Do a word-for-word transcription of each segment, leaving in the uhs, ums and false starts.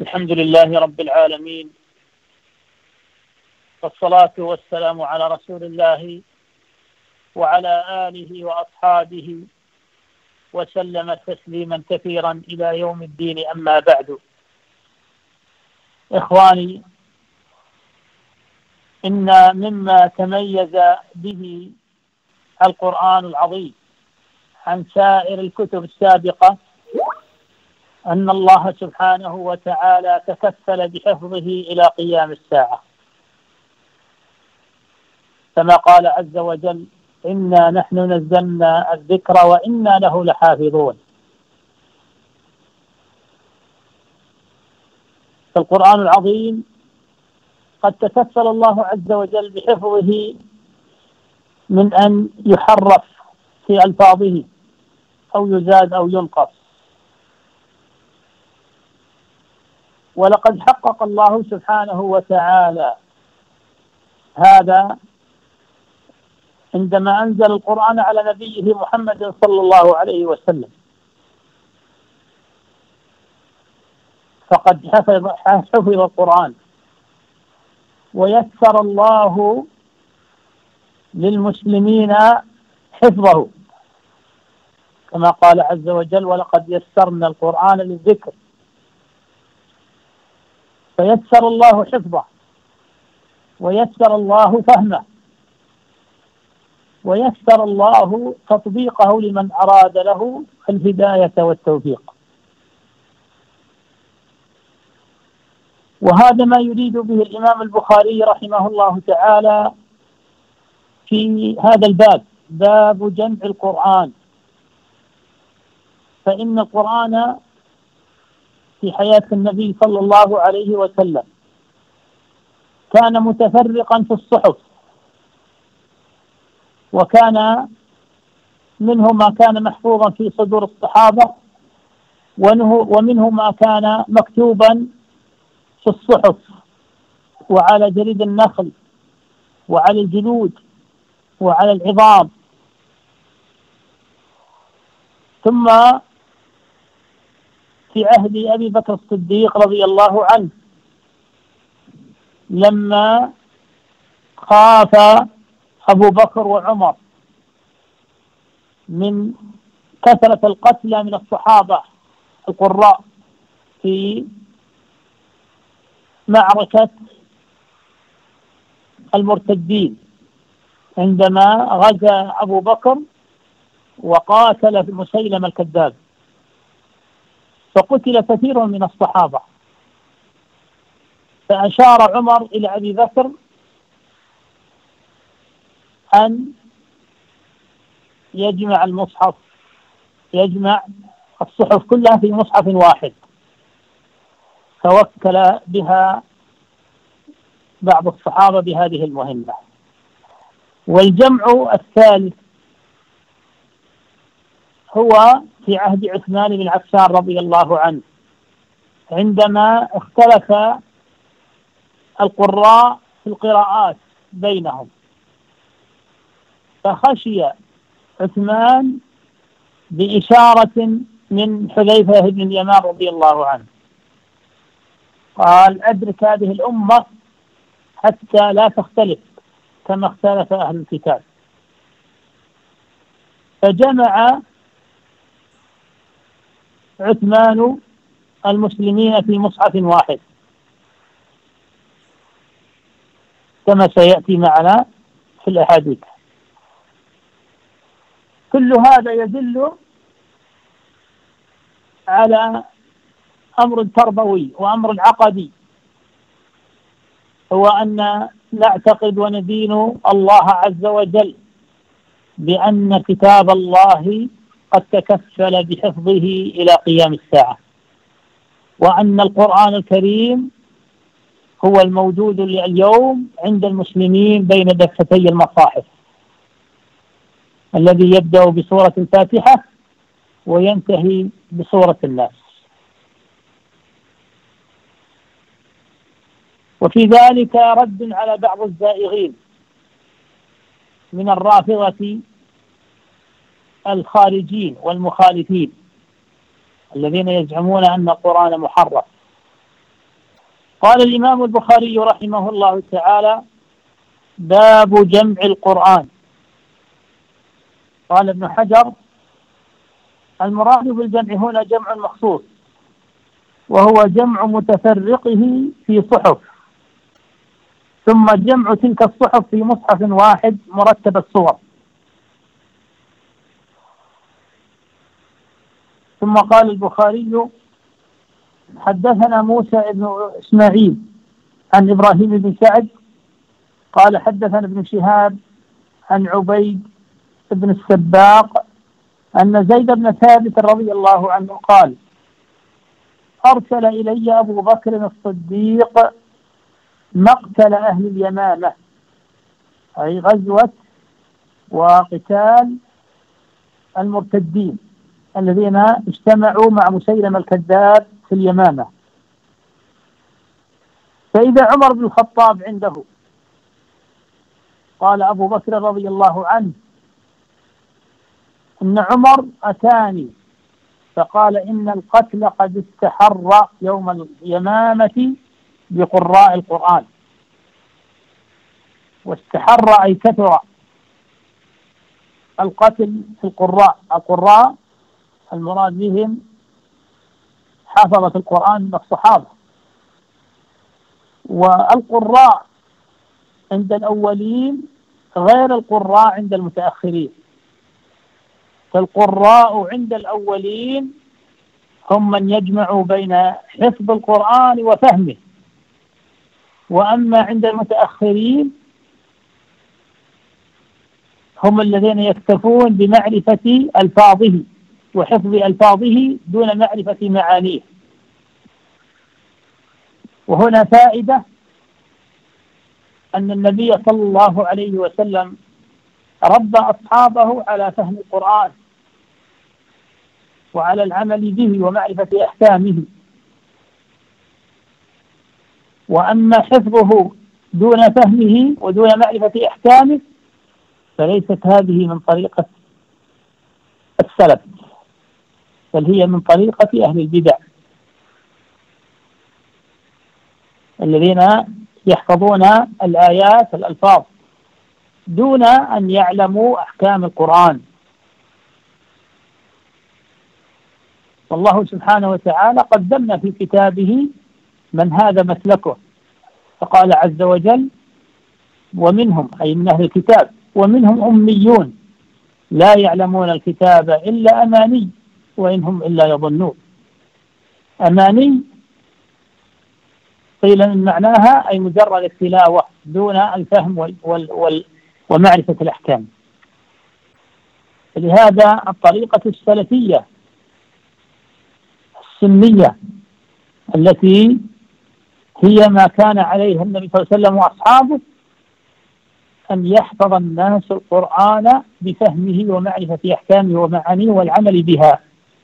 الحمد لله رب العالمين، والصلاة والسلام على رسول الله وعلى آله وأصحابه وسلم تسليما كثيرا إلى يوم الدين. أما بعد، إخواني، إن مما تميز به القرآن العظيم عن سائر الكتب السابقة أن الله سبحانه وتعالى تكفل بحفظه إلى قيام الساعة، كما قال عز وجل: إنا نحن نزلنا الذكر وإنا له لحافظون. فالقرآن العظيم قد تكفل الله عز وجل بحفظه من أن يحرف في ألفاظه أو يزاد أو ينقص. ولقد حقق الله سبحانه وتعالى هذا عندما أنزل القرآن على نبيه محمد صلى الله عليه وسلم، فقد حفظ, حفظ القرآن ويسر الله للمسلمين حفظه، كما قال عز وجل: ولقد يسرنا القرآن للذكر. فيسر الله حفظه ويسر الله فهمه ويسر الله تطبيقه لمن أراد له الهداية والتوفيق. وهذا ما يريد به الإمام البخاري رحمه الله تعالى في هذا الباب، باب جمع القرآن. فإن القرآن في حياة النبي صلى الله عليه وسلم كان متفرقا في الصحف، وكان منه ما كان محفوظا في صدور الصحابة، ومنه ما كان مكتوبا في الصحف وعلى جريد النخل وعلى الجلود وعلى العظام. ثم في عهد أبي بكر الصديق رضي الله عنه، لما خاف أبو بكر وعمر من كثرة القتلى من الصحابة القراء في معركة المرتدين، عندما غزا أبو بكر وقاتل مسيلمة الكذاب، فقتل كثير من الصحابة. فأشار عمر إلى أبي بكر أن يجمع المصحف، يجمع الصحف كلها في مصحف واحد، فوكل بها بعض الصحابة بهذه المهمة. والجمع الثالث هو في عهد عثمان بن عفان رضي الله عنه، عندما اختلف القراء في القراءات بينهم، فخشي عثمان بإشارة من حذيفة بن اليمان رضي الله عنه، قال: أدرك هذه الأمة حتى لا تختلف كما اختلف أهل الكتاب. فجمع عثمان المسلمين في مصحف واحد، كما سيأتي معنا في الأحاديث. كل هذا يدل على أمر تربوي وأمر عقدي، هو أن نعتقد وندين الله عز وجل بأن كتاب الله قد تكفل بحفظه إلى قيام الساعة، وأن القرآن الكريم هو الموجود اليوم عند المسلمين بين دفتي المصاحف، الذي يبدأ بسورة الفاتحة وينتهي بسورة الناس. وفي ذلك رد على بعض الزائغين من الرافضة الخارجين والمخالفين الذين يزعمون أن القرآن محرف قال الإمام البخاري رحمه الله تعالى: باب جمع القرآن. قال ابن حجر: المراد بالجمع هنا جمع مخصوص، وهو جمع متفرقه في صحف، ثم جمع تلك الصحف في مصحف واحد مرتب الصور. ثم قال البخاري: حدثنا موسى بن إسماعيل عن إبراهيم بن سعد قال حدثنا ابن شهاب عن عبيد بن السباق أن زيد بن ثابت رضي الله عنه قال: أرسل إلي أبو بكر الصديق مقتل أهل اليمامة، أي غزوة وقتال المرتدين الذين اجتمعوا مع مسيلمة الكذاب في اليمامة. فإذا عمر بن الخطاب عنده. قال أبو بكر رضي الله عنه: إن عمر أتاني فقال إن القتل قد استحر يوم اليمامة بقراء القرآن. واستحر أي كثر القتل في القراء. القراء المراد بهم حفظة القرآن من الصحابة، والقراء عند الأولين غير القراء عند المتأخرين. فالقراء عند الأولين هم من يجمعوا بين حفظ القرآن وفهمه، وأما عند المتأخرين هم الذين يكتفون بمعرفة ألفاظه وحفظ ألفاظه دون معرفة معانيه. وهنا فائدة أن النبي صلى الله عليه وسلم ربى أصحابه على فهم القرآن وعلى العمل به ومعرفة أحكامه. وأما حفظه دون فهمه ودون معرفة أحكامه فليست هذه من طريقة السلف، بل هي من طريقة أهل البدع الذين يحفظون الآيات الألفاظ دون أن يعلموا أحكام القرآن. والله سبحانه وتعالى قدمنا في كتابه من هذا مسلكه، فقال عز وجل: ومنهم، أي من أهل الكتاب، ومنهم أميون لا يعلمون الكتاب إلا أماني وإنهم إلا يظنون. أماني قيل من معناها أي مجرد التلاوة دون الفهم وال وال وال ومعرفة الأحكام. لهذا الطريقة السلفية السنية التي هي ما كان عليه النبي صلى الله عليه وسلم وأصحابه أن يحفظ الناس القرآن بفهمه ومعرفة أحكامه ومعانيه والعمل بها.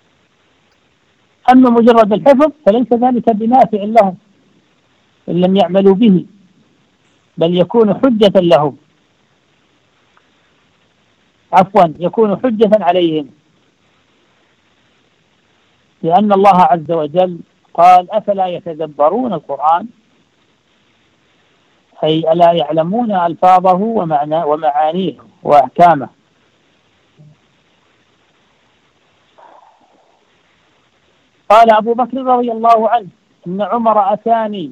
أما مجرد الحفظ فليس ذلك بنافع لهم إن لم يعملوا به، بل يكون حجة لهم، عفوا يكون حجة عليهم، لأن الله عز وجل قال: أفلا يتدبرون القرآن، أي ألا يعلمون ألفاظه ومعنى ومعانيه وأحكامه. قال أبو بكر رضي الله عنه: إن عمر أتاني.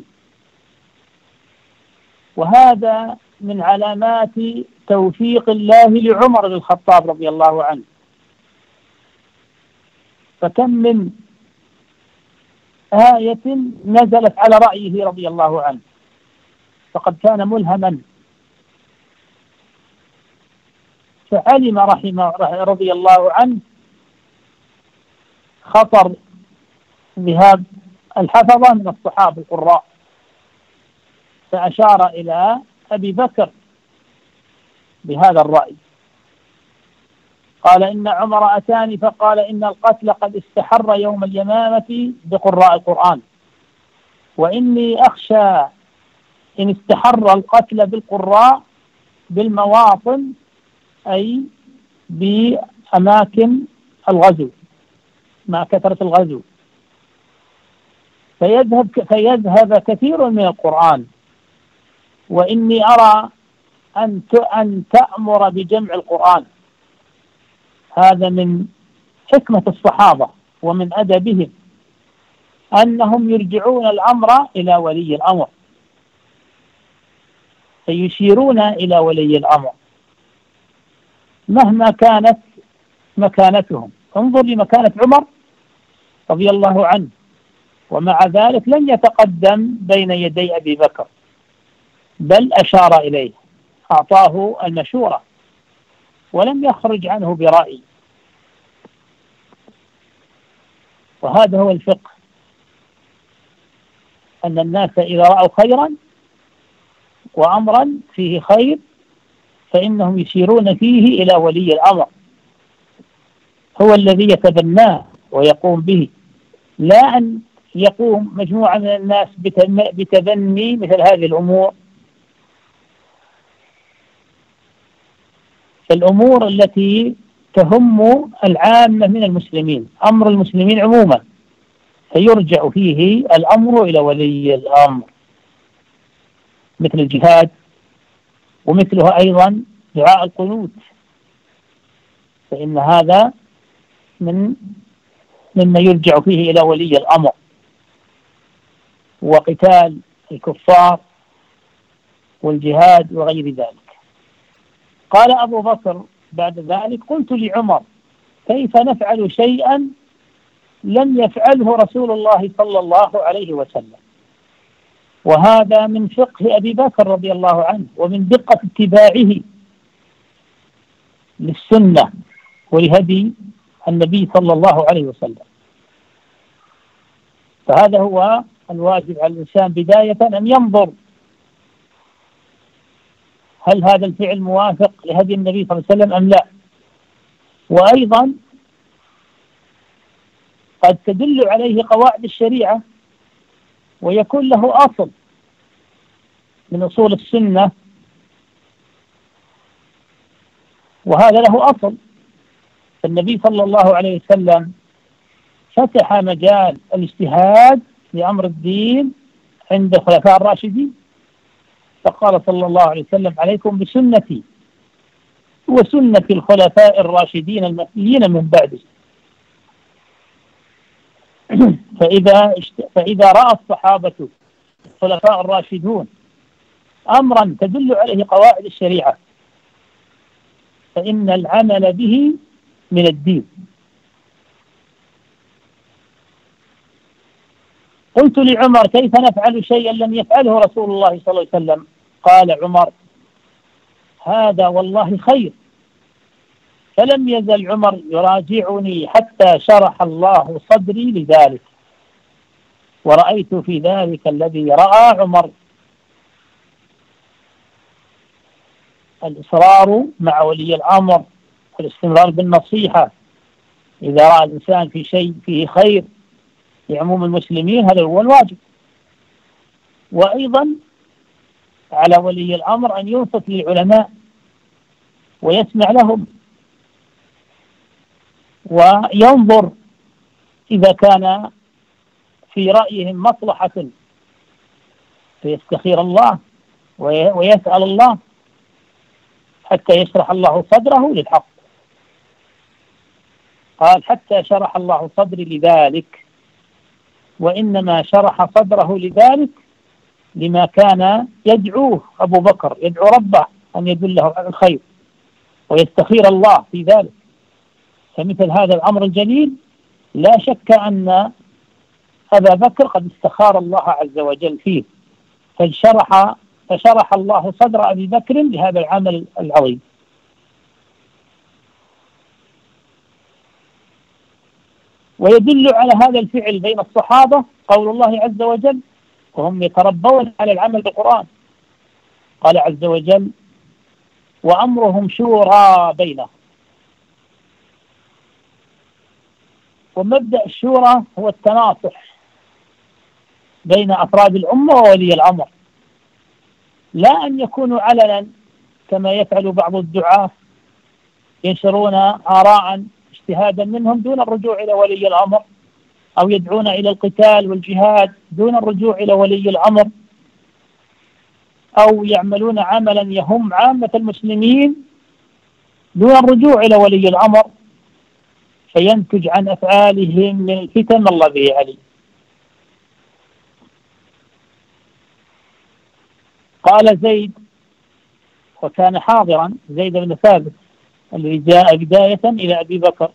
وهذا من علامات توفيق الله لعمر بن الخطاب رضي الله عنه. فكم من آية نزلت على رأيه رضي الله عنه، فقد كان ملهما، فعلم رحمه رضي الله عنه خطر ذهاب الحفظة من الصحابة القراء، فأشار إلى أبي بكر بهذا الرأي. قال: إن عمر أتاني فقال إن القتل قد استحر يوم اليمامة بقراء القرآن، وإني أخشى إن استحر القتل بالقراء بالمواطن، أي بأماكن الغزو مع كثرة الغزو، فيذهب فيذهب كثير من القرآن. وإني أرى أن أن تأمر بجمع القرآن، هذا من حكمة الصحابة ومن أدبهم أنهم يرجعون الأمر إلى ولي الأمر، فيشيرون إلى ولي الأمر مهما كانت مكانتهم. انظر لمكانة عمر رضي الله عنه، ومع ذلك لم يتقدم بين يدي أبي بكر، بل أشار إليه، أعطاه المشورة ولم يخرج عنه برأي. وهذا هو الفقه، أن الناس إذا رأوا خيرا وأمرا فيه خير فإنهم يشيرون فيه إلى ولي الأمر، هو الذي يتبناه ويقوم به، لا أن يقوم مجموعة من الناس بتبني مثل هذه الأمور. الأمور التي تهم العامة من المسلمين، أمر المسلمين عموما، فيرجع فيه الأمر إلى ولي الأمر، مثل الجهاد، ومثلها أيضا دعاء القنوت، فإن هذا من مما يرجع فيه إلى ولي الأمر، وقتال الكفار والجهاد وغير ذلك. قال أبو بكر بعد ذلك: قلت لعمر: كيف نفعل شيئا لم يفعله رسول الله صلى الله عليه وسلم؟ وهذا من فقه أبي بكر رضي الله عنه، ومن دقة اتباعه للسنة ولهدي النبي صلى الله عليه وسلم. فهذا هو الواجب على الإنسان بداية، أن ينظر هل هذا الفعل موافق لهدي النبي صلى الله عليه وسلم أم لا. وأيضا قد تدل عليه قواعد الشريعة ويكون له أصل من أصول السنة، وهذا له أصل. فالنبي صلى الله عليه وسلم فتح مجال الاجتهاد لأمر الدين عند الخلفاء الراشدين، فقال صلى الله عليه وسلم: عليكم بسنتي وسنة الخلفاء الراشدين المهديين من بعدي. فإذا فإذا رأى الصحابة الخلفاء الراشدون أمرا تدل عليه قواعد الشريعة فإن العمل به من الدين. قلت لعمر: كيف نفعل شيئا لم يفعله رسول الله صلى الله عليه وسلم؟ قال عمر: هذا والله خير. فلم يزل عمر يراجعني حتى شرح الله صدري لذلك، ورأيت في ذلك الذي رأى عمر. الإصرار مع ولي الأمر والاستمرار بالنصيحة إذا رأى الإنسان في شيء فيه خير لعموم المسلمين، هذا هو الواجب. وأيضا على ولي الأمر أن ينصت للعلماء ويسمع لهم، وينظر إذا كان في رأيهم مصلحة فيستخير الله ويسأل الله حتى يشرح الله صدره للحق. قال: حتى شرح الله صدري لذلك، وإنما شرح صدره لذلك لما كان يدعوه أبو بكر، يدعو ربه أن يدله على الخير ويستخير الله في ذلك. فمثل هذا الأمر الجليل لا شك أن أبا بكر قد استخار الله عز وجل فيه، فشرح فشرح الله صدر أبي بكر لهذا العمل العظيم. ويدل على هذا الفعل بين الصحابة قول الله عز وجل: وهم يتربون على العمل بالقرآن. قال عز وجل: وأمرهم شورى بينهم. ومبدأ الشورى هو التناصح بين أفراد الأمة وولي الأمر، لا أن يكونوا علنا كما يفعل بعض الدعاة ينشرون آراء اجتهادا منهم دون الرجوع إلى ولي الأمر أو يدعون إلى القتال والجهاد دون الرجوع إلى ولي الأمر، أو يعملون عملا يهم عامة المسلمين دون الرجوع إلى ولي الأمر، فينتج عن أفعالهم من الفتن ما الله به عليم. قال زيد، وكان حاضرا زيد بن ثابت الذي جاء بداية إلى أبي بكر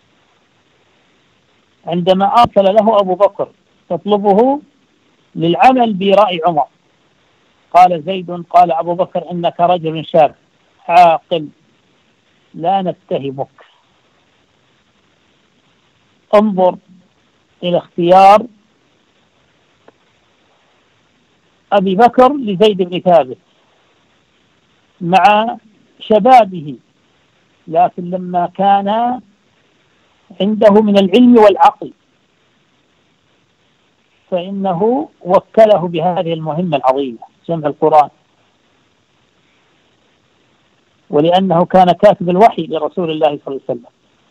عندما أرسل له أبو بكر تطلبه للعمل برأي عمر. قال زيد قال أبو بكر إنك رجل شاب عاقل لا نتهمك. انظر إلى اختيار أبي بكر لزيد بن ثابت مع شبابه، لكن لما كان عنده من العلم والعقل فإنه وكله بهذه المهمة العظيمة جمع القرآن، ولأنه كان كاتب الوحي لرسول الله صلى الله عليه وسلم.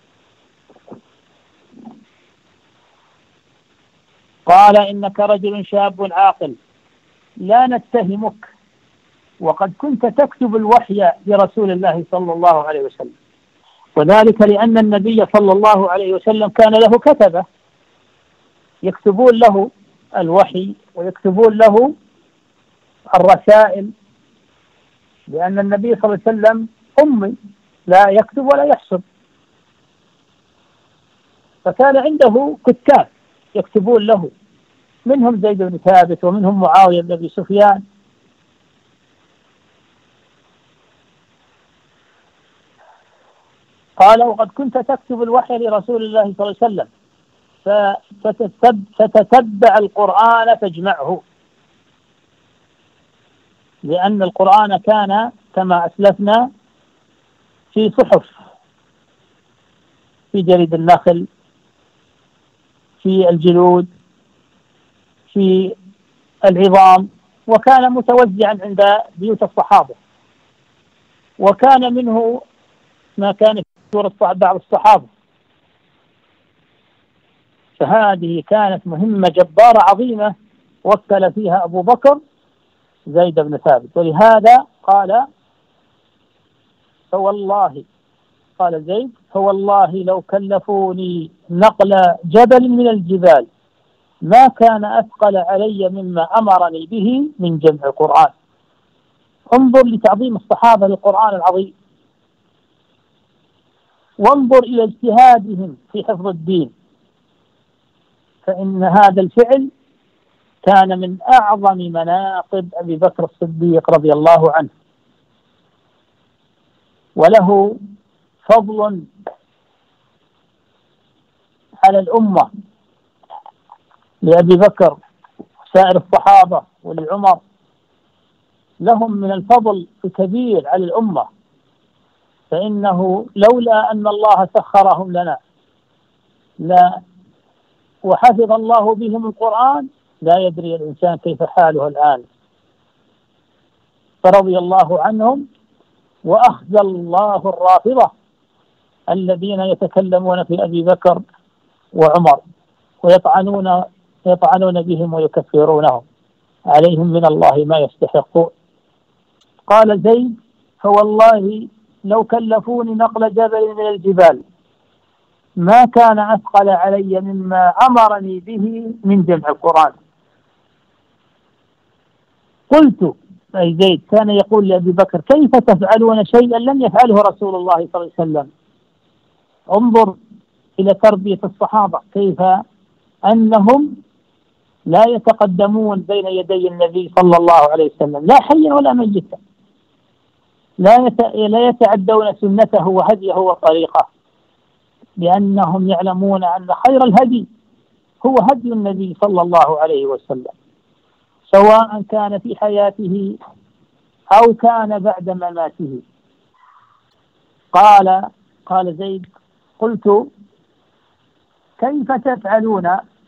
قال إنك رجل شاب عاقل لا نتهمك، وقد كنت تكتب الوحي لرسول الله صلى الله عليه وسلم، وذلك لأن النبي صلى الله عليه وسلم كان له كتبة يكتبون له الوحي ويكتبون له الرسائل، لأن النبي صلى الله عليه وسلم أمي لا يكتب ولا يحسب، فكان عنده كتاب يكتبون له، منهم زيد بن ثابت ومنهم معاوية بن أبي سفيان. قال وقد كنت تكتب الوحي لرسول الله صلى الله عليه وسلم فتتبع القرآن فاجمعه، لأن القرآن كان كما أسلفنا في صحف، في جريد النخل، في الجلود، في العظام، وكان متوزعا عند بيوت الصحابة، وكان منه ما كان في سورة بعض الصحابة. فهذه كانت مهمة جبارة عظيمة وكل فيها أبو بكر زيد بن ثابت. ولهذا قال فوالله، قال زيد فوالله لو كلفوني نقل جبل من الجبال ما كان أثقل علي مما أمرني به من جمع القرآن. انظر لتعظيم الصحابة للقرآن العظيم، وانظر إلى اجتهادهم في حفظ الدين، فإن هذا الفعل كان من أعظم مناقب أبي بكر الصديق رضي الله عنه، وله فضل على الأمة لأبي بكر وسائر الصحابة ولعمر، لهم من الفضل الكبير على الأمة، فإنه لولا أن الله سخرهم لنا لا وحفظ الله بهم القرآن لا يدري الإنسان كيف حاله الآن. فرضي الله عنهم وأخزى الله الرافضة الذين يتكلمون في أبي بكر وعمر ويطعنون يطعنون بهم ويكفرونهم، عليهم من الله ما يستحقون. قال زيد فوالله لو كلفوني نقل جبل من الجبال ما كان أثقل علي مما أمرني به من جمع القرآن. قلت، أي زيد كان يقول لأبي بكر كيف تفعلون شيئا لم يفعله رسول الله صلى الله عليه وسلم. انظر إلى تربية الصحابة، كيف أنهم لا يتقدمون بين يدي النبي صلى الله عليه وسلم لا حيا ولا ميتا، لا لا يتعدون سنته وهديه وطريقه، لأنهم يعلمون أن خير الهدي هو هدي النبي صلى الله عليه وسلم، سواء كان في حياته أو كان بعد مماته. قال قال زيد قلت كيف تفعلون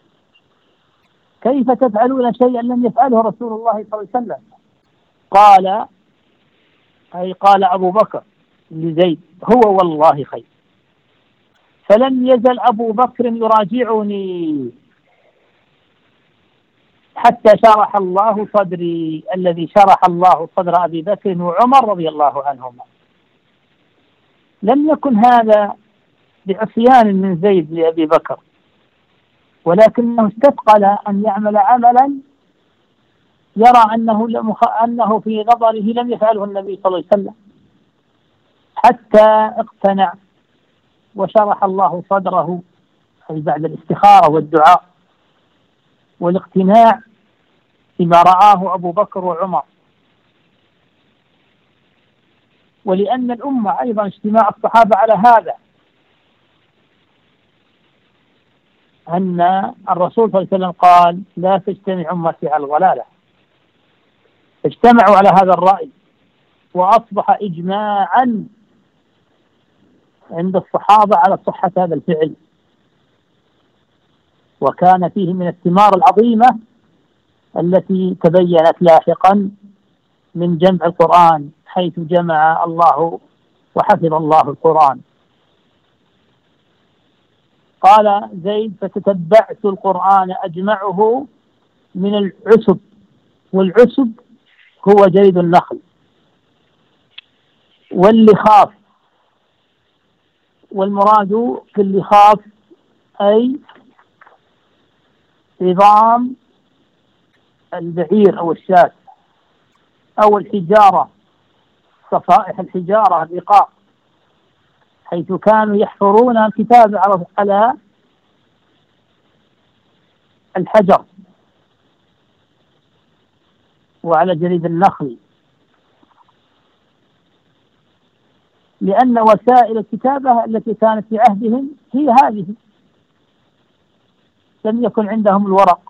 كيف تفعلون شيئا لم يفعله رسول الله صلى الله عليه وسلم. قال أي قال أبو بكر لزيد هو والله خير. فلم يزل أبو بكر يراجعني حتى شرح الله صدري، الذي شرح الله صدر أبي بكر وعمر رضي الله عنهما. لم يكن هذا بعصيان من زيد لأبي بكر، ولكنه استثقل أن يعمل عملا يرى أنه أنه في نظره لم يفعله النبي صلى الله عليه وسلم، حتى اقتنع وشرح الله صدره، أي بعد الاستخارة والدعاء والاقتناع بما رآه أبو بكر وعمر. ولأن الأمة أيضا اجتماع الصحابة على هذا، أن الرسول صلى الله عليه وسلم قال: لا تجتمع أمتي على الضلالة. اجتمعوا على هذا الرأي، وأصبح إجماعا عند الصحابة على صحة هذا الفعل. وكان فيه من الثمار العظيمة التي تبينت لاحقا من جمع القرآن، حيث جمع الله وحفظ الله القرآن. قال زيد: فتتبعت القرآن أجمعه من العسب، والعسب هو جلد النخل، واللخاف، والمراد في اللخاف أي عظام البعير أو الشاة أو الحجارة، صفائح الحجارة الرقاق، حيث كانوا يحفرون الكتاب على الحجر وعلى جليد النخل، لأن وسائل الكتابة التي كانت في عهدهم هي هذه، لم يكن عندهم الورق.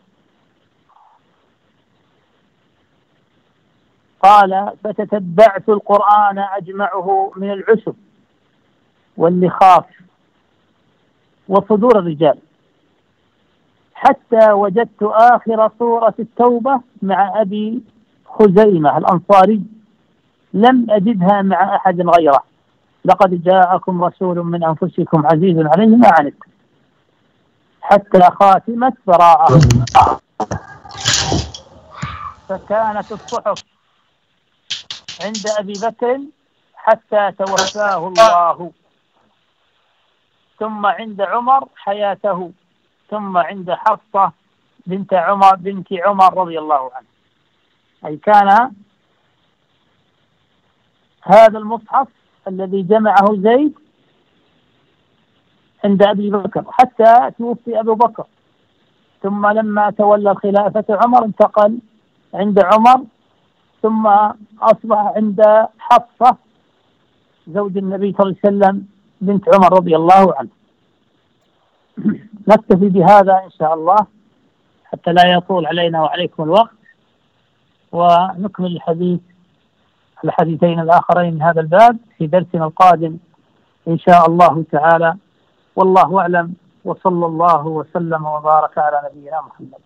قال: فتتبعت القرآن أجمعه من العسب واللخاف وصدور الرجال، حتى وجدت آخر سورة التوبة مع أبي خزيمة الأنصاري، لم أجدها مع أحد غيره: لقد جاءكم رسول من أنفسكم عزيز عليه ما عنتم، حتى خاتمة براءة. فكانت الصحف عند أبي بكر حتى توفاه الله، ثم عند عمر حياته، ثم عند حفصة بنت عمر بنت عمر رضي الله عنه. أي كان هذا المصحف الذي جمعه زيد عند أبي بكر حتى توفي أبو بكر، ثم لما تولى الخلافة عمر انتقل عند عمر، ثم أصبح عند حفصة زوج النبي صلى الله عليه وسلم بنت عمر رضي الله عنه. نكتفي بهذا إن شاء الله حتى لا يطول علينا وعليكم الوقت، ونكمل الحديث الحديثين الآخرين من هذا الباب في درسنا القادم إن شاء الله تعالى. والله أعلم، وصلى الله وسلم وبارك على نبينا محمد.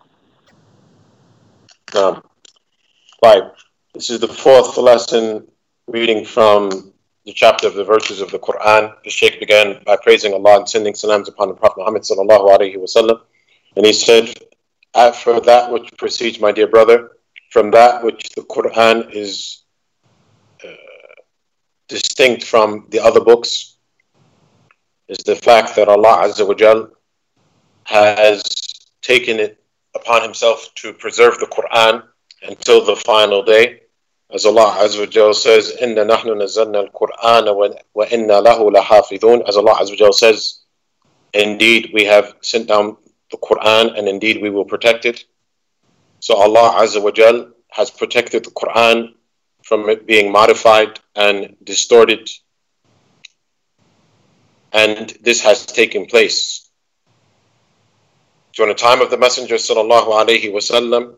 Um, right. This is the fourth lesson reading from the chapter of the verses of the Quran. The Shaykh began by praising Allah and sending salams upon the Prophet Muhammad sallallahu alaihi wasallam. And he said, for that which precedes, my dear brother, from that which the Quran is uh, distinct from the other books, is the fact that Allah Azza wa Jal has taken it upon himself to preserve the Quran until the final day. As Allah Azza wa Jal says, Inna nahnu nazzalna al-Qur'ana wa inna lahu lahafidhun. As Allah Azza wa Jal says, indeed we have sent down the Quran and indeed we will protect it. So Allah Azza wa Jal has protected the Quran from it being modified and distorted. And this has taken place during the time of the Messenger sallallahu alaihi wasallam,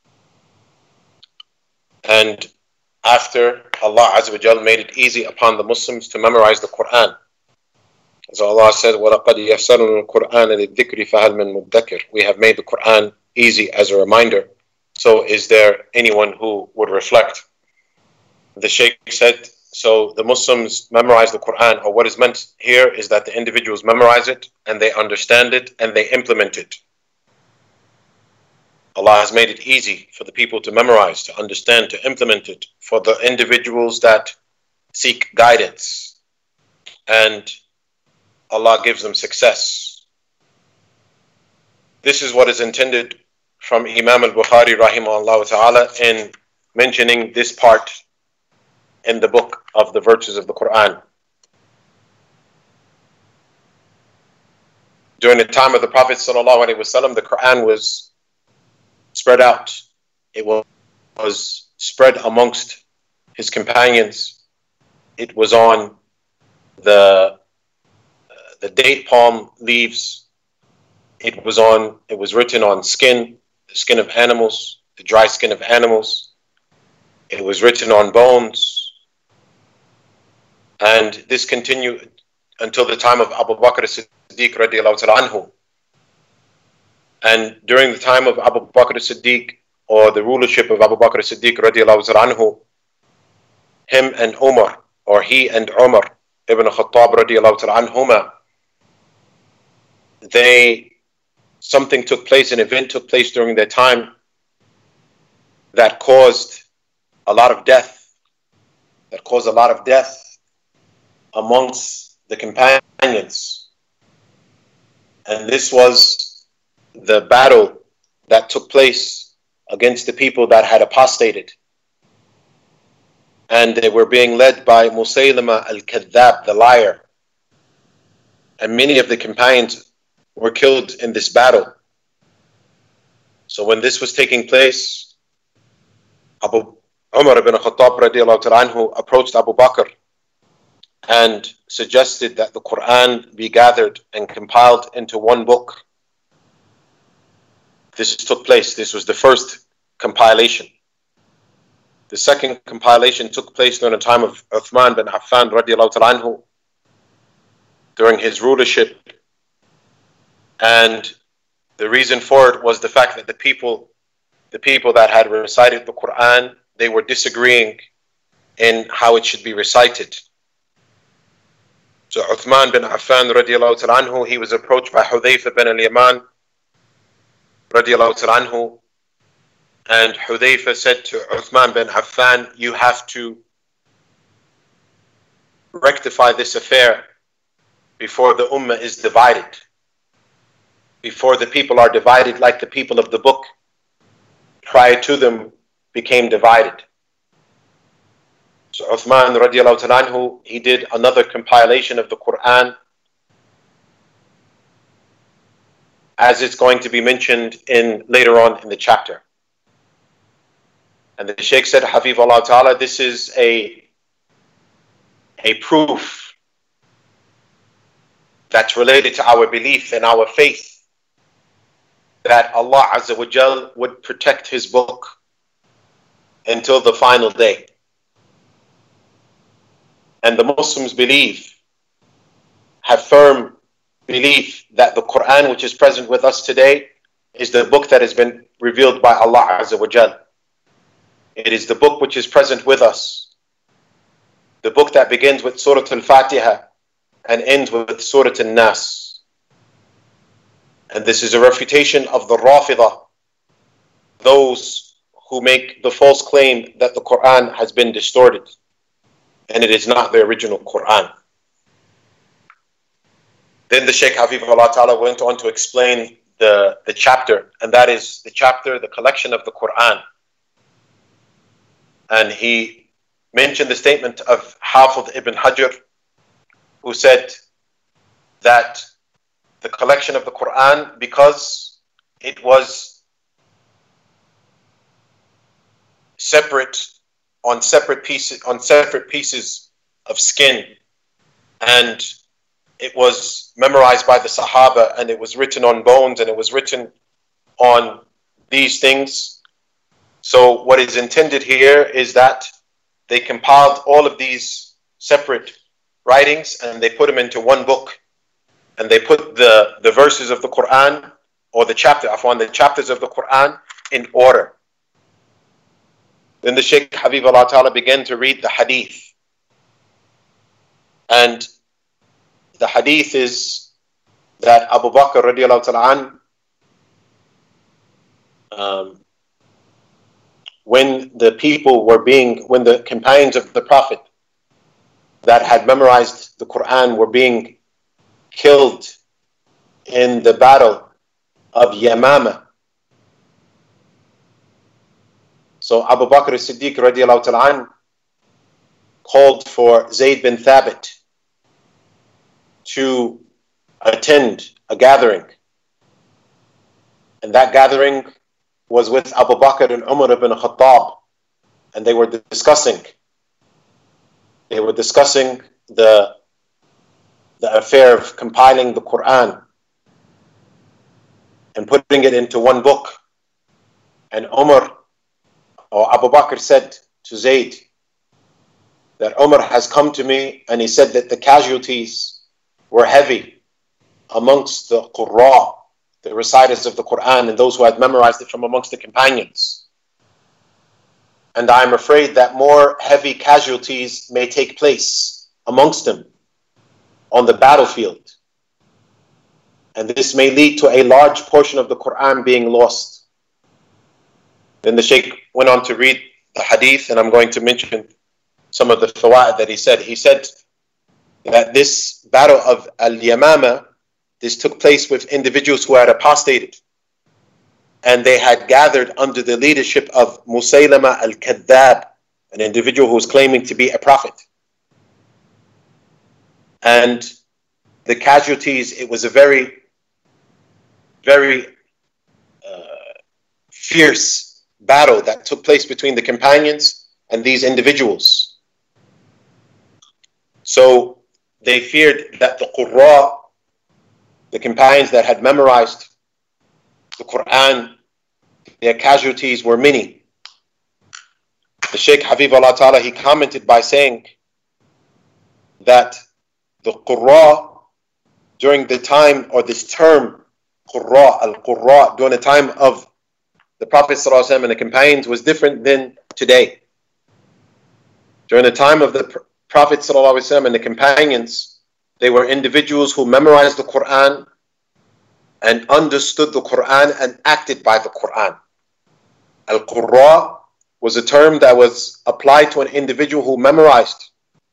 and after Allah Azza wa Jal made it easy upon the Muslims to memorize the Quran. As Allah said, وَلَقَدْ يَسَّرْنَا الْقُرْآنَ لِلذِّكْرِ فَهَلْ مِن مُدَّكِرٍ. We have made the Quran easy as a reminder. So is there anyone who would reflect? The Shaykh said, so the Muslims memorize the Quran, or what is meant here is that the individuals memorize it and they understand it and they implement it. Allah has made it easy for the people to memorize, to understand, to implement it, for the individuals that seek guidance, and Allah gives them success. This is what is intended from Imam al-Bukhari rahimahullah ta'ala in mentioning this part in the book of the virtues of the Quran. During the time of the Prophet sallallahu alaihi wasallam, the Quran was spread out. It was spread amongst his companions. It was on the uh, the date palm leaves. It was on. It was written on skin, the skin of animals, the dry skin of animals. It was written on bones, and this continued until the time of Abu Bakr as-Siddiq radiallahu ta'ala anhu. And during the time of Abu Bakr as-Siddiq, or the rulership of Abu Bakr as-Siddiq radiallahu ta'ala anhu, him and Umar, or he and Umar ibn Khattab radiallahu ta'ala anhuma, they, something took place, an event took place during their time that caused a lot of death, that caused a lot of death amongst the companions. And this was the battle that took place against the people that had apostated. And they were being led by Musaylama al-Kadhdhab, the liar. And many of the companions were killed in this battle. So when this was taking place, Abu Umar ibn Khattab radiallahu ta'ala anhu approached Abu Bakr and suggested that the Quran be gathered and compiled into one book. This took place. This was the first compilation. The second compilation took place during the time of Uthman bin Affan radiallahu ta'ala anhu, during his rulership. And the reason for it was the fact that the people, the people that had recited the Quran, they were disagreeing in how it should be recited. So Uthman bin Affan radiallahu ta'ala anhu, he was approached by Hudhayfa bin al-Yaman radiallahu ta'ala anhu, and Hudhayfa said to Uthman bin Affan, you have to rectify this affair before the ummah is divided, before the people are divided like the people of the book prior to them became divided. So Uthman radiallahu ta'ala anhu, he did another compilation of the Quran, as it's going to be mentioned in later on in the chapter. And the Shaykh said, Hafizahullah ta'ala, this is a, a proof that's related to our belief and our faith that Allah Azza wa Jal would protect His book until the final day. And the Muslims believe, have firm belief that the Quran which is present with us today is the book that has been revealed by Allah Azza wa Jal. It is the book which is present with us. The book that begins with Surah Al-Fatiha and ends with Surah Al-Nas. And this is a refutation of the Rafidah, those who make the false claim that the Quran has been distorted and it is not the original Quran. Then the Shaykh Hafizahullah Ta'ala went on to explain the, the chapter, and that is the chapter, the collection of the Quran. And he mentioned the statement of Hafidh ibn Hajar, who said that the collection of the Quran, because it was separate on separate pieces on separate pieces of skin, and it was memorized by the Sahaba, and it was written on bones, and it was written on these things. So what is intended here is that they compiled all of these separate writings and they put them into one book, and they put the, the verses of the Quran, or the chapter, afwan, the chapters of the Quran in order. Then the Shaykh Hafizahullah Ta'ala began to read the hadith. And the hadith is that Abu Bakr radiallahu ta'ala an, um, when the people were being, when the companions of the Prophet that had memorized the Quran were being killed in the battle of Yamama. So Abu Bakr as-Siddiq radiallahu ta'ala called for Zayd bin Thabit to attend a gathering. And that gathering was with Abu Bakr and Umar ibn Khattab. And they were discussing, they were discussing the, the affair of compiling the Quran and putting it into one book. And Umar, or Abu Bakr said to Zayd that Umar has come to me and he said that the casualties were heavy amongst the Qurra, the reciters of the Quran, and those who had memorized it from amongst the companions. And I am afraid that more heavy casualties may take place amongst them on the battlefield. And this may lead to a large portion of the Quran being lost. Then the Shaykh went on to read the hadith, and I'm going to mention some of the fawaid that he said. He said that this battle of Al-Yamama, this took place with individuals who had apostated. And they had gathered under the leadership of Musaylama al-Kadhdhab, an individual who was claiming to be a prophet. And the casualties, it was a very, very uh, fierce battle that took place between the companions and these individuals. So they feared that the Qurra, the companions that had memorized the Quran, their casualties were many. The Shaykh Habibullah Ta'ala, he commented by saying that the Qurra during the time, or this term Qurra, Al-Qurra, during the time of the Prophet ﷺ and the companions was different than today. During the time of the Prophet ﷺ and the companions, they were individuals who memorized the Quran and understood the Quran and acted by the Quran. Al-Qurra was a term that was applied to an individual who memorized,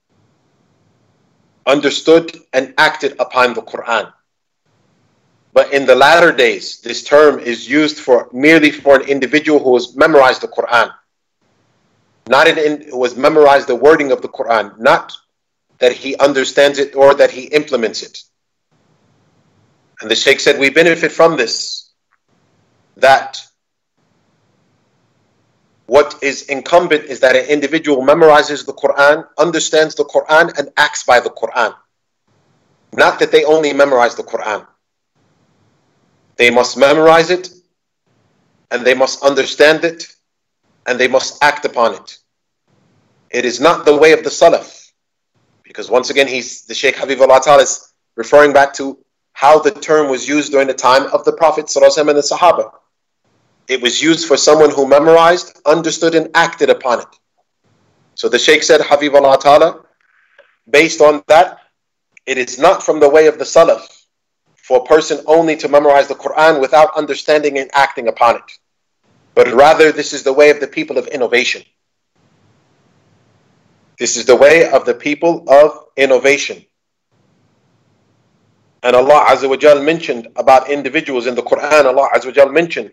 understood, and acted upon the Quran. But in the latter days, this term is used for merely for an individual who has memorized the Quran. Not an, who has memorized the wording of the Quran, not that he understands it or that he implements it. And the Shaykh said, we benefit from this, that what is incumbent is that an individual memorizes the Quran, understands the Quran, and acts by the Quran. Not that they only memorize the Quran. They must memorize it, and they must understand it, and they must act upon it. It is not the way of the Salaf. Because once again, he's, the Shaykh Habibullah Ta'ala is referring back to how the term was used during the time of the Prophet ﷺ and the Sahaba. It was used for someone who memorized, understood, and acted upon it. So the Shaykh said, Habibullah Ta'ala, based on that, it is not from the way of the Salaf for a person only to memorize the Quran without understanding and acting upon it. But rather, this is the way of the people of innovation. This is the way of the people of innovation. And Allah Azza wa Jal mentioned about individuals in the Quran. Allah Azza wa Jal mentioned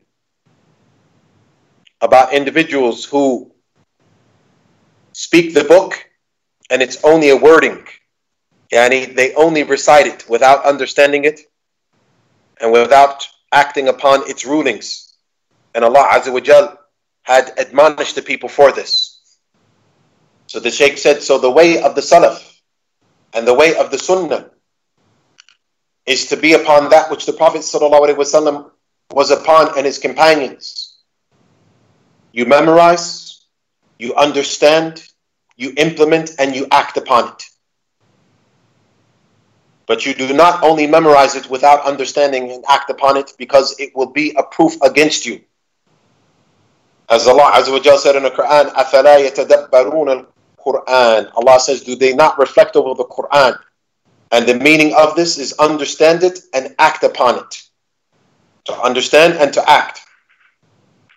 about individuals who speak the book and it's only a wording. Yani they only recite it without understanding it and without acting upon its rulings. And Allah Azza wa Jal had admonished the people for this. So the Shaykh said, so the way of the Salaf and the way of the Sunnah is to be upon that which the Prophet ﷺ was upon and his companions. You memorize, you understand, you implement, and you act upon it. But you do not only memorize it without understanding and act upon it, because it will be a proof against you. As Allah Azza wa Jalla said in the Quran, أَفَلَا يَتَدَبَّرُونَ الْقُرْآنَ. Allah says, do they not reflect over the Quran? And the meaning of this is understand it and act upon it. To understand and to act.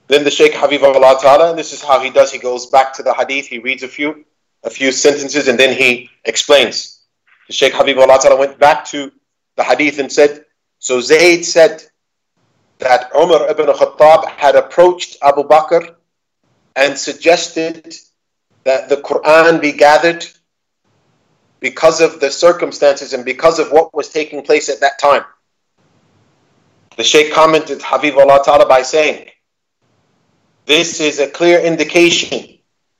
Then the Shaykh Habibullah Ta'ala, and this is how he does, he goes back to the hadith, he reads a few, a few sentences, and then he explains. The Shaykh Habibullah Ta'ala went back to the hadith and said, so Zayd said that Umar ibn Khattab had approached Abu Bakr and suggested that the Quran be gathered because of the circumstances and because of what was taking place at that time. The Shaykh commented, Habibullah Ta'ala, by saying, this is a clear indication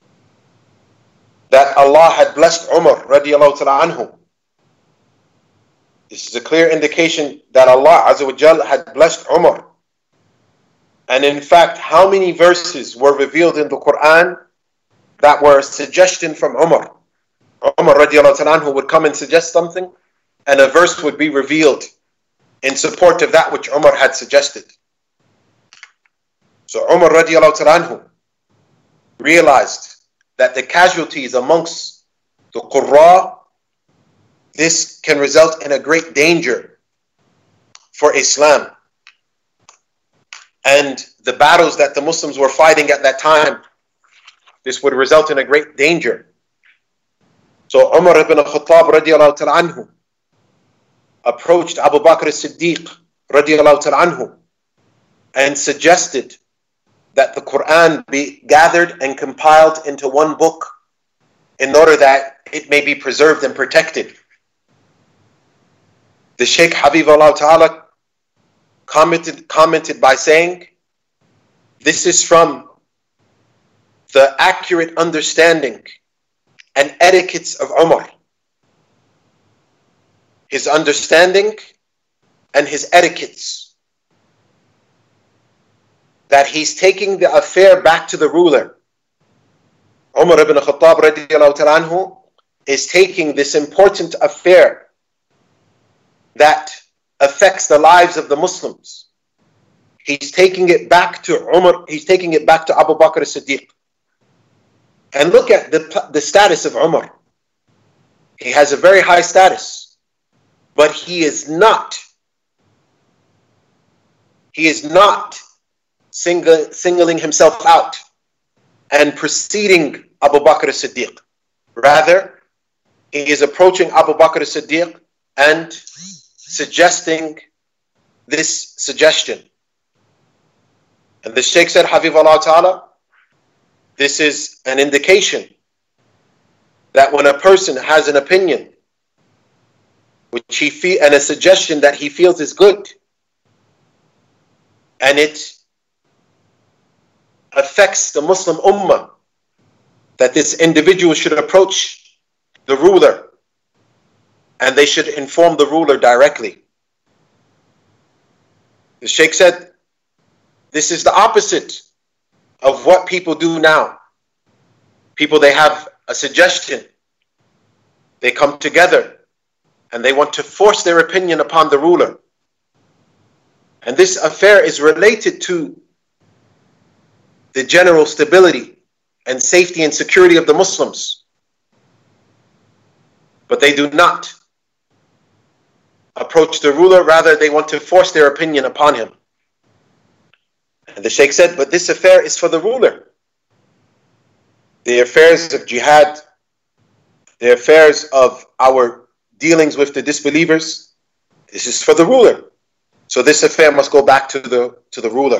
that Allah had blessed Umar radiallahu ta'ala anhu. This is a clear indication that Allah Azza wa Jal had blessed Umar. And in fact, how many verses were revealed in the Quran that were a suggestion from Umar? Umar radiallahu ta'ala anhu would come and suggest something, and a verse would be revealed in support of that which Umar had suggested. So Umar radiallahu ta'ala anhu realized that the casualties amongst the Qurra, this can result in a great danger for Islam. And the battles that the Muslims were fighting at that time, this would result in a great danger. So Umar ibn Khattab radiallahu ta'ala anhu approached Abu Bakr as-Siddiq radiallahu ta'ala anhu and suggested that the Quran be gathered and compiled into one book in order that it may be preserved and protected. The Shaykh Habibullah Ta'ala commented, commented by saying, this is from the accurate understanding and etiquettes of Umar. His understanding and his etiquettes. That he's taking the affair back to the ruler. Umar ibn Khattab radiallahu ta'ala anhu is taking this important affair that affects the lives of the Muslims. He's taking it back to Umar, he's taking it back to Abu Bakr as-Siddiq. And look at the, the status of Umar. He has a very high status, but he is not, he is not Single, singling himself out and preceding Abu Bakr as-Siddiq. Rather, he is approaching Abu Bakr as-Siddiq and suggesting this suggestion. And the Shaykh said, Habibullah Ta'ala, this is an indication that when a person has an opinion which he feel, and a suggestion that he feels is good, and it affects the Muslim Ummah, that this individual should approach the ruler and they should inform the ruler directly. The Shaykh said, this is the opposite of what people do now. People, they have a suggestion, they come together and they want to force their opinion upon the ruler. And this affair is related to the general stability and safety and security of the Muslims. But they do not approach the ruler, rather they want to force their opinion upon him. And the Shaykh said, but this affair is for the ruler. The affairs of jihad, the affairs of our dealings with the disbelievers, this is for the ruler. So this affair must go back to the, to the ruler.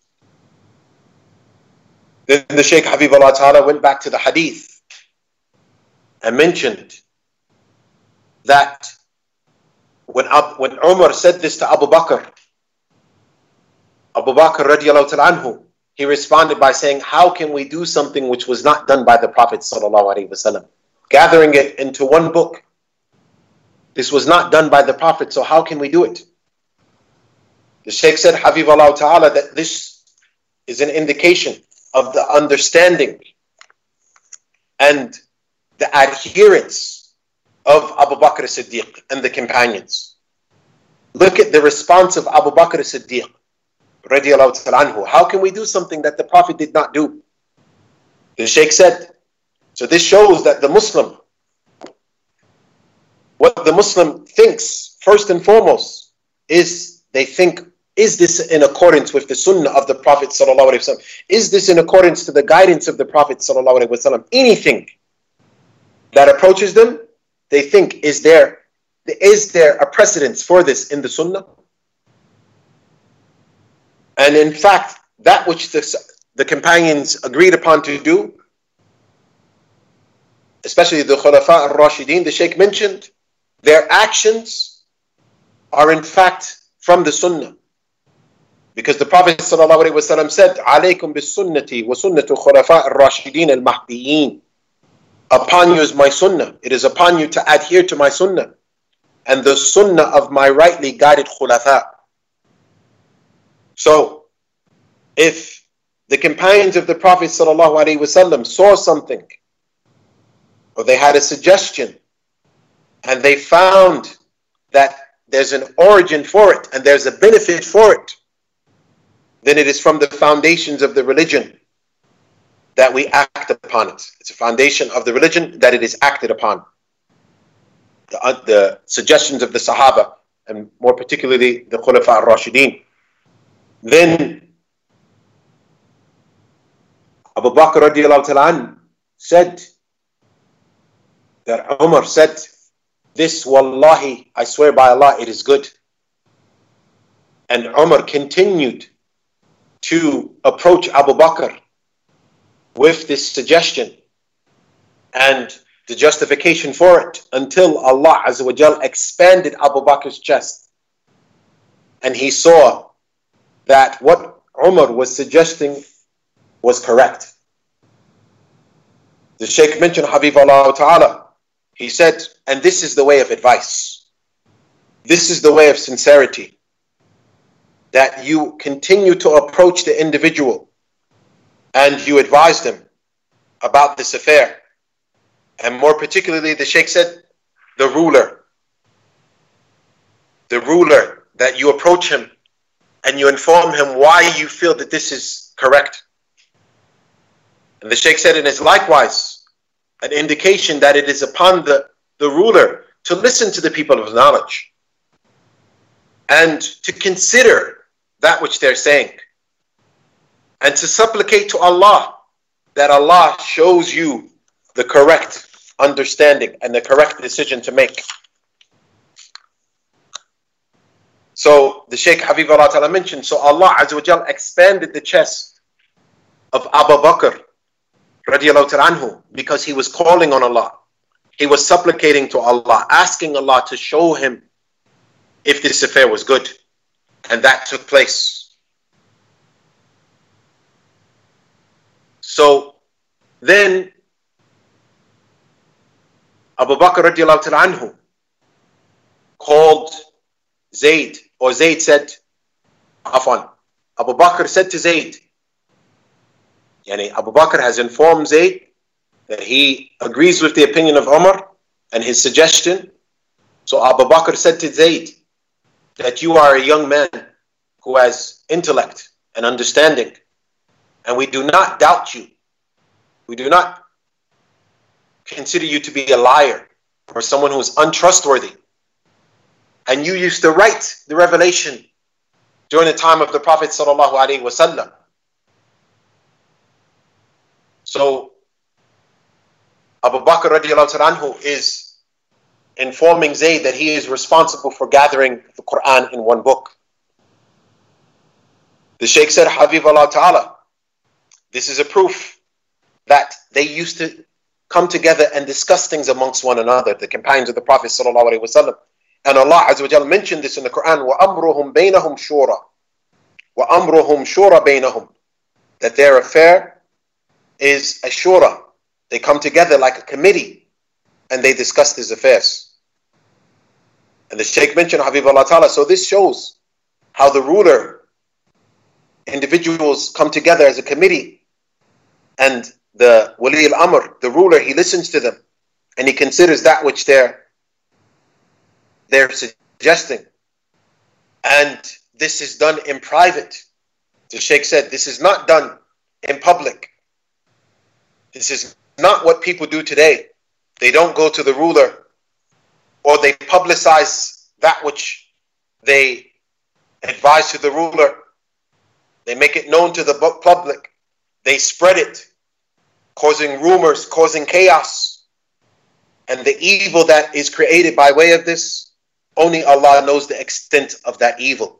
Then the Shaykh Habibullah Ta'ala went back to the hadith and mentioned that when, when Umar said this to Abu Bakr, Abu Bakr radiallahu ta'ala anhu, he responded by saying, how can we do something which was not done by the Prophet sallallahu alaihi wasallam? Gathering it into one book. This was not done by the Prophet, so how can we do it? The Shaykh said, Habibullah Ta'ala, that this is an indication of the understanding and the adherence of Abu Bakr as-Siddiq and the companions. Look at the response of Abu Bakr as-Siddiq radiallahu ta'ala anhu. How can we do something that the Prophet did not do? The Shaykh said, so this shows that the Muslim, what the Muslim thinks first and foremost is they think Is this in accordance with the sunnah of the Prophet sallallahu alaihi wasallam? Is this in accordance to the guidance of the Prophet sallallahu alaihi wasallam? Anything that approaches them, they think, is there, is there a precedence for this in the sunnah? And in fact, that which the, the companions agreed upon to do, especially the Khulafa al-Rashidin, the Shaykh mentioned, their actions are in fact from the sunnah. Because the Prophet ﷺ said, "Alaykum bis sunnati wa sunnatu khulafa ar-rashidin al-mahdiyyin." Upon you is my sunnah. It is upon you to adhere to my sunnah and the sunnah of my rightly guided khulafa. So, if the companions of the Prophet ﷺ saw something, or they had a suggestion, and they found that there's an origin for it and there's a benefit for it, then it is from the foundations of the religion that we act upon it. It's a foundation of the religion that it is acted upon. The, uh, the suggestions of the Sahaba, and more particularly the Khulafa al-Rashidin. Then Abu Bakr radiallahu ta'ala said, that Umar said, "This wallahi, I swear by Allah, it is good." And Umar continued to approach Abu Bakr with this suggestion and the justification for it until Allah Azza wa Jal expanded Abu Bakr's chest. And he saw that what Umar was suggesting was correct. The Shaykh mentioned, Habibullah Ta'ala, he said, and this is the way of advice. This is the way of sincerity. That you continue to approach the individual and you advise them about this affair. And more particularly, the Shaykh said, the ruler. The ruler, that you approach him and you inform him why you feel that this is correct. And the Shaykh said, and it's likewise an indication that it is upon the, the ruler to listen to the people of knowledge and to consider that which they're saying and to supplicate to Allah that Allah shows you the correct understanding and the correct decision to make. So the Shaykh Habibullah Ta'ala mentioned, so Allah Azza wa Jal expanded the chest of Abu Bakr radiallahu anhu, because he was calling on Allah. He was supplicating to Allah, asking Allah to show him if this affair was good. And that took place. So then Abu Bakr radiallahu anhu called Zayd, or Zayd said, Afwan, Abu Bakr said to Zayd, Yani Abu Bakr has informed Zayd that he agrees with the opinion of Umar and his suggestion. So Abu Bakr said to Zayd that you are a young man who has intellect and understanding, and we do not doubt you. We do not consider you to be a liar or someone who is untrustworthy. And you used to write the revelation during the time of the Prophet sallallahu alaihi wasallam. So Abu Bakr radiallahu anhu is informing Zayd that he is responsible for gathering the Quran in one book. The Shaykh said, Habibullah Ta'ala, this is a proof that they used to come together and discuss things amongst one another, the companions of the Prophet sallallahu alaihi wasallam. And Allah Azza wa Jalla mentioned this in the Quran, وَأَمْرُهُمْ بَيْنَهُمْ شُورًا وَأَمْرُهُمْ شُورًا بَيْنَهُمْ, that their affair is a shura. They come together like a committee and they discuss these affairs. And the Shaykh mentioned, Habibullah Ta'ala, so this shows how the ruler, individuals come together as a committee, and the Wali al-Amr, the ruler, he listens to them and he considers that which they're, they're suggesting. And this is done in private. The Shaykh said, this is not done in public. This is not what people do today. They don't go to the ruler, or they publicize that which they advise to the ruler. They make it known to the public. They spread it, causing rumors, causing chaos. And the evil that is created by way of this, only Allah knows the extent of that evil.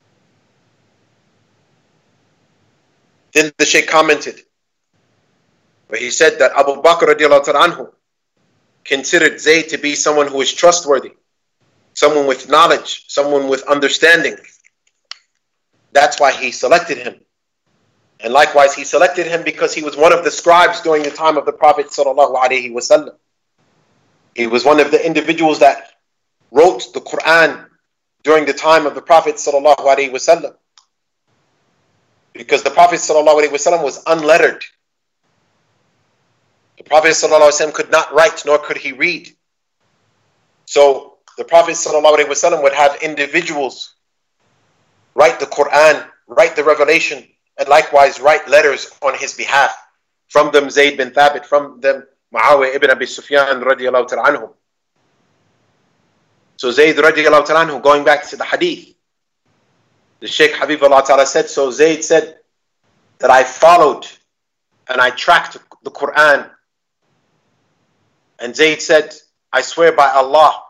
Then the Shaykh commented, where he said that Abu Bakr radiallahu ta'ala anhu considered Zayd to be someone who is trustworthy, someone with knowledge, someone with understanding. That's why he selected him. And likewise, he selected him because he was one of the scribes during the time of the Prophet sallallahu alaihi wasallam. He was one of the individuals that wrote the Quran during the time of the Prophet sallallahu alaihi wasallam. Because the Prophet sallallahu alaihi wasallam was unlettered. The Prophet sallallahu alaihi wasallam could not write, nor could he read. So the Prophet sallallahu alaihi wasallam would have individuals write the Quran, write the revelation, and likewise write letters on his behalf. From them Zayd bin Thabit, from them Muawiyah ibn Abi Sufyan radiallahu ta'ala anhum. So Zayd radiallahu ta'ala anhu, going back to the hadith, the Shaykh Habibullah ta'ala said, so Zayd said that I followed and I tracked the Quran. And Zayd said, I swear by Allah,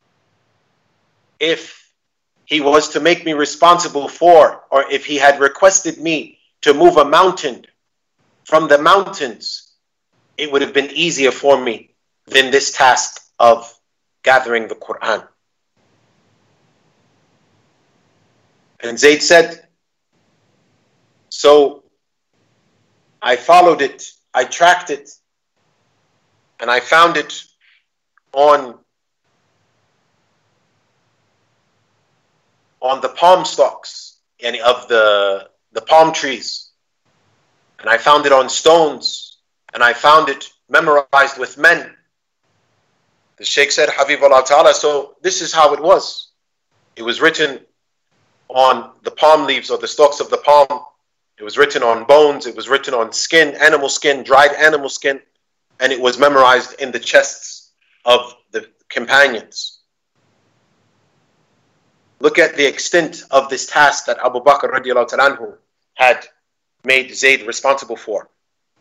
if he was to make me responsible for, or if he had requested me to move a mountain from the mountains, it would have been easier for me than this task of gathering the Quran. And Zayd said, so I followed it, I tracked it, and I found it on, on the palm stalks yani of the, the palm trees. And I found it on stones, and I found it memorized with men. The Shaykh said, Habibullah Ta'ala, so this is how it was. It was written on the palm leaves or the stalks of the palm. It was written on bones. It was written on skin, animal skin, dried animal skin. And it was memorized in the chests of the companions. Look at the extent of this task that Abu Bakr radiallahu ta'ala anhu had made Zayd responsible for.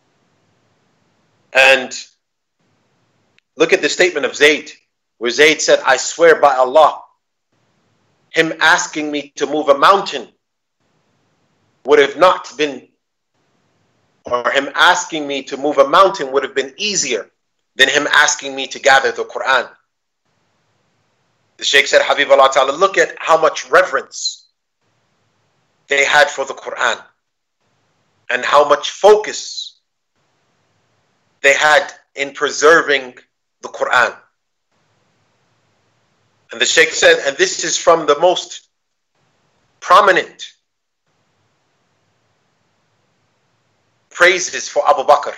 And look at the statement of Zayd, where Zayd said, I swear by Allah, him asking me to move a mountain would have not been, or him asking me to move a mountain would have been easier than him asking me to gather the Quran. The Shaykh said, Habibullah Ta'ala, look at how much reverence they had for the Quran and how much focus they had in preserving the Quran. And the Shaykh said, and this is from the most prominent praises for Abu Bakr.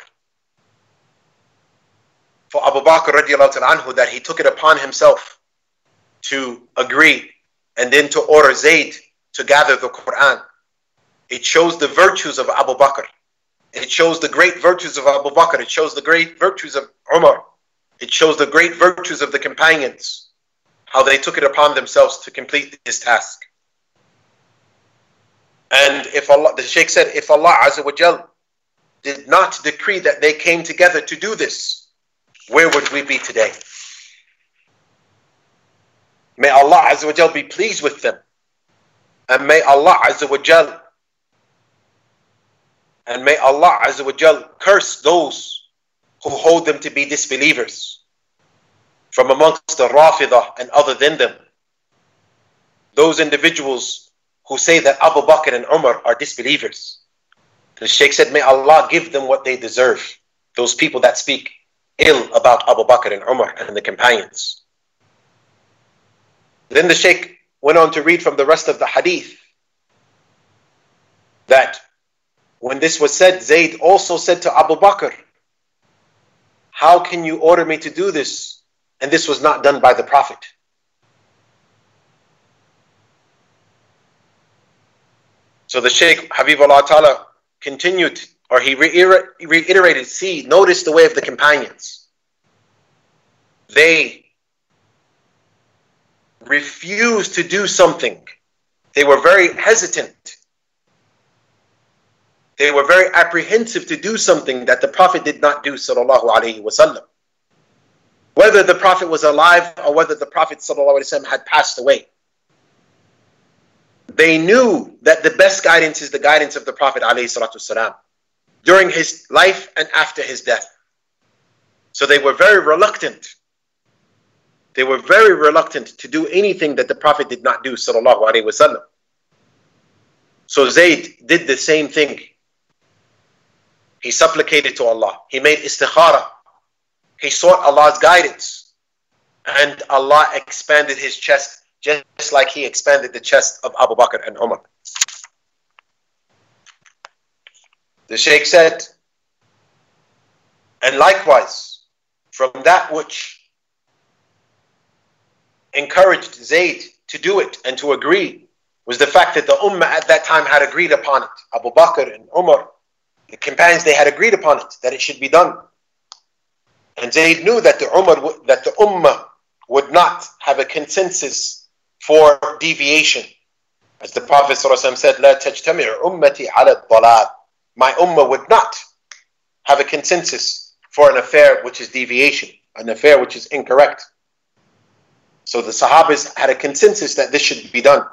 For Abu Bakr radiallahu ta'ala anhu, that he took it upon himself to agree and then to order Zayd to gather the Quran. It shows the virtues of Abu Bakr. It shows the great virtues of Abu Bakr. It shows the great virtues of Umar. It shows the great virtues of the companions, how they took it upon themselves to complete this task. And if Allah, the Shaykh said, if Allah Azza wa Jal did not decree that they came together to do this, where would we be today? May Allah Azza wa Jal be pleased with them. And may Allah Azza wa Jal and may Allah Azza wa Jal curse those who hold them to be disbelievers from amongst the Rafidah and other than them. Those individuals who say that Abu Bakr and Umar are disbelievers. The Shaykh said, may Allah give them what they deserve. Those people that speak ill about Abu Bakr and Umar and the companions. Then the Shaykh went on to read from the rest of the hadith that when this was said, Zayd also said to Abu Bakr, how can you order me to do this? And this was not done by the Prophet. So the Shaykh Habibullah Ta'ala continued, or he reiterated, see, notice the way of the companions. They refused to do something They were very hesitant. They were very apprehensive to do something that the Prophet did not do, sallallahu alaihi wasallam. Whether the Prophet was alive or whether the Prophet sallallahu alaihi wasallam had passed away. They knew that the best guidance is the guidance of the Prophet alayhi salatu wasalam, during his life and after his death. So they were very reluctant. They were very reluctant to do anything that the Prophet did not do, sallallahu alaihi wasallam. So Zayd did the same thing. He supplicated to Allah. He made istikhara. He sought Allah's guidance. And Allah expanded his chest just like he expanded the chest of Abu Bakr and Umar. The Shaykh said, and likewise, from that which encouraged Zayd to do it and to agree was the fact that the Ummah at that time had agreed upon it. Abu Bakr and Umar, the companions, they had agreed upon it, that it should be done. And Zayd knew that the Ummah, that the Ummah would not have a consensus for deviation. As the Prophet ﷺ said, لا تجتمع أمتي على الضلال. My Ummah would not have a consensus for an affair which is deviation, an affair which is incorrect. So the Sahabas had a consensus that this should be done.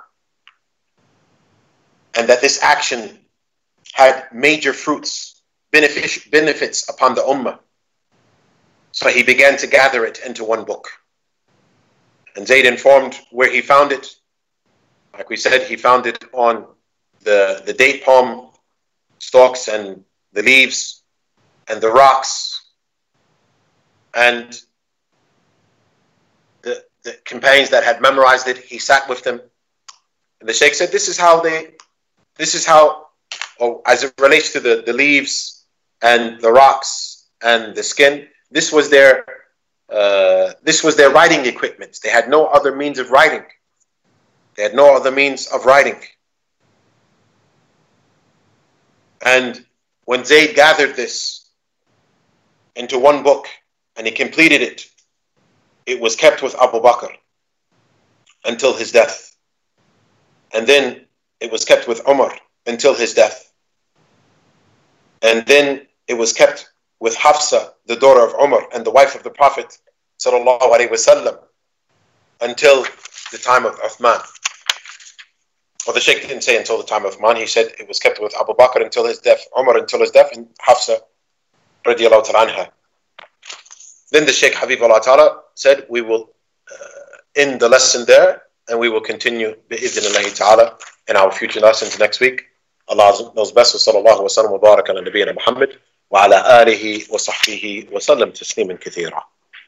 And that this action had major fruits, benefit, benefits upon the Ummah. So he began to gather it into one book. And Zayd informed where he found it. Like we said, he found it on the, the date palm stalks and the leaves and the rocks. And the, the companions that had memorized it, he sat with them. And the Shaykh said, this is how they, this is how, oh, as it relates to the, the leaves and the rocks and the skin, this was their uh, this was their writing equipment. They had no other means of writing. They had no other means of writing. And when Zayd gathered this into one book and he completed it, it was kept with Abu Bakr until his death. And then it was kept with Umar until his death. And then it was kept with Hafsa, the daughter of Umar and the wife of the Prophet sallallahu alaihi wasallam, until the time of Uthman. Well, the Shaykh didn't say until the time of Uthman. He said it was kept with Abu Bakr until his death, Umar until his death, and Hafsa radiallahu ta'ala anha. Then the Shaykh Habibullah ta'ala said, we will uh, end the lesson there, and we will continue bi'idhnillahi ta'ala in our future lessons next week. Allah knows best. Wa sallallahu wa sallam wa baraka ala nabiyyina Muhammad wa ala alihi wa sahbihi wa sallam tasliman kathira.